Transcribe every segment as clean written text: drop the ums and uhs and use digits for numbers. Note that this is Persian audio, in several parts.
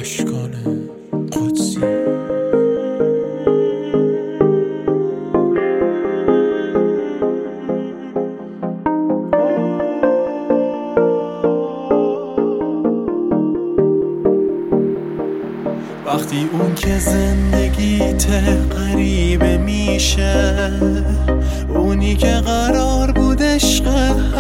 اشکال قدسی. وقتی اون که زندگیت غریبه میشه، اونی که قرار بود عشق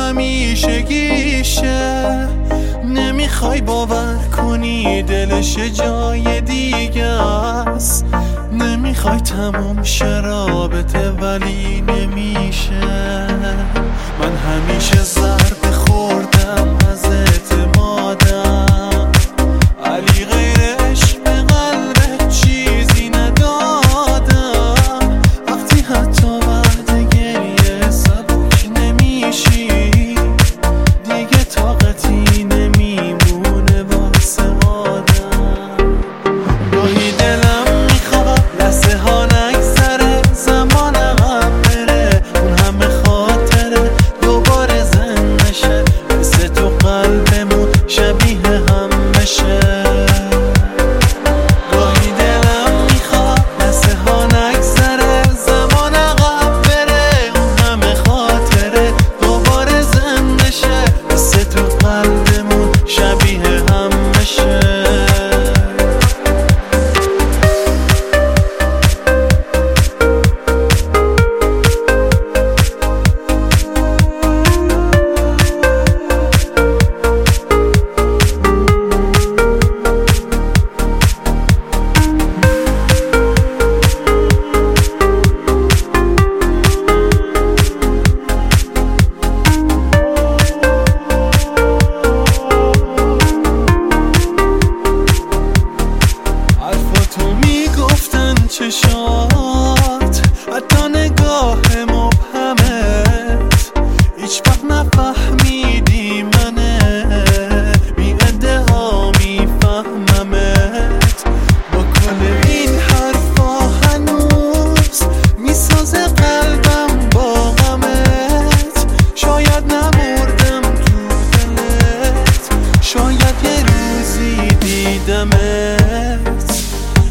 همیشگیشه، نمیخوای باور کنی دلش جای دیگه است، نمیخوای تموم شه رابطه ولی نمیشه. من همیشه ضربه خوردم از اعتمادم، علی غیر عشق به قلبت چیزی ندادم. وقتی حتی بعد گریه سبک نمیشی، دیگه طاقتی نمیمونه واسه آدم. گاهی دلم میخواد لحظه ها نگذره، زمان عقب بره، اون همه خاطره دوباره زنده شه، مثل تو قلبمون شبیه هم بشه. گاهی دلم میخواد لحظه ها نگذره، زمان عقب بره، اون همه خاطره دوباره زنده شه، مثل تو قلبمون شبیه هم بشه. چشات حتی نگاه مبهمت هیچ وقت نفهمیدی منه، بی ادعا میفهممت. با کل این حرفا هنوز میسازه قلبم با غمت. شاید نمردم تو دلت، شاید یه روزی دیدمت.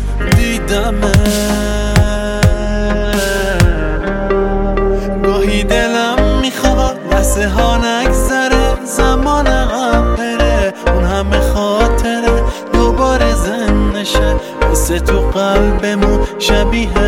گاهی دلم میخواد لحظه ها نگذره، زمان عقب بره، اون همه خاطره دوباره زنده شه، مثل تو قلبمون شبیه